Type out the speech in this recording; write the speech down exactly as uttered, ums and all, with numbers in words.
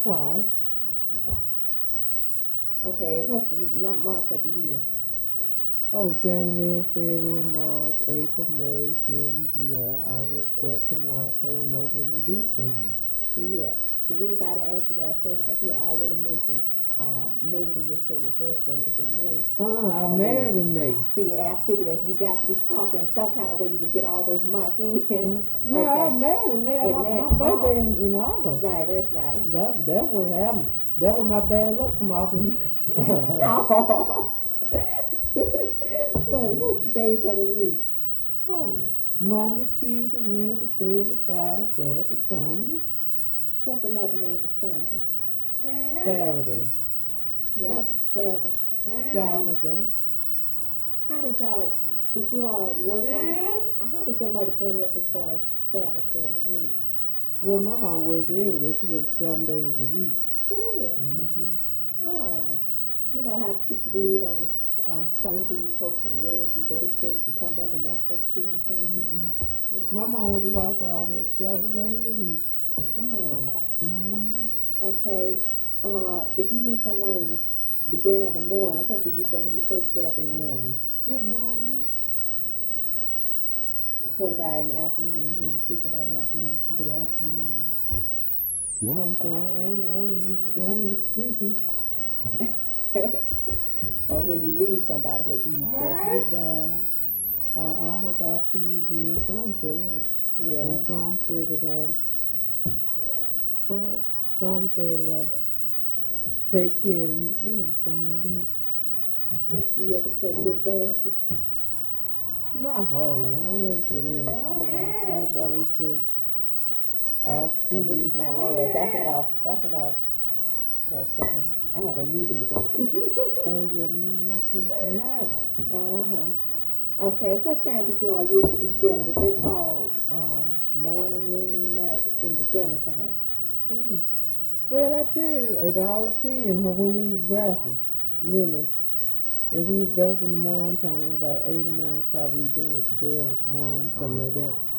twice. Okay, and what's the n- month of the year? Oh, January, February, March, April, May, June, July, August, September, October, November, December. Yes. The reason I didn't ask you that first because you had already mentioned uh, May when you say your birthday was in May. Uh-uh, I, I married mean, in May. See, I figured that you got to be talking some kind of way you would get all those months in. Mm. No, Okay. I married in May. In My, that- my birthday in, in August. Right, that's right. That that what happened. That was my bad luck come off of me. Oh. What, what's the days of the week? Oh, Monday, Tuesday, Wednesday, Thursday, Friday, Saturday, Sunday, What's another name for Sunday? Saturday, Yeah, Sabbath. Saturday. How did y'all, did you all work on, how did your mother bring you up as far as Sabbath day? I mean, Well, my mom worked every day. She worked seven days a week. she did. Mm-hmm. Oh, you know how people believe on the uh, Sunday you're supposed to rest, you go to church and come back and not supposed to do anything? Mm-hmm. Yeah. My mom was a wife out there seven days a week. Oh, Mm-hmm. okay. Uh, if you meet someone in the beginning of the morning, what do you say when you first get up in the morning? Good morning. What about in the afternoon, when you see somebody in the afternoon? Good afternoon. Well, I'm saying, I ain't, I ain't, I ain't speaking. Or when you leave somebody, what do you say? Goodbye. Uh, I hope I see you again. Some said. Yeah. And some said that, uh, well, some said, uh, take care and, you know, things like that. Do you ever say good day? Not hard. I don't never say that. Yeah. I've always said, I'll see And this you. is my last. That's enough. That's enough. So, um, I have a meeting to go to. Oh, you got a meeting tonight? Uh-huh. Okay, what time did you all usually eat dinner? What they call um, morning, noon, night, in the dinner time? Mm. Well, I tell you, it all depends on when we eat breakfast. Really. If we eat breakfast in the morning time, about eight or nine o'clock, we eat dinner at twelve, one, something like that.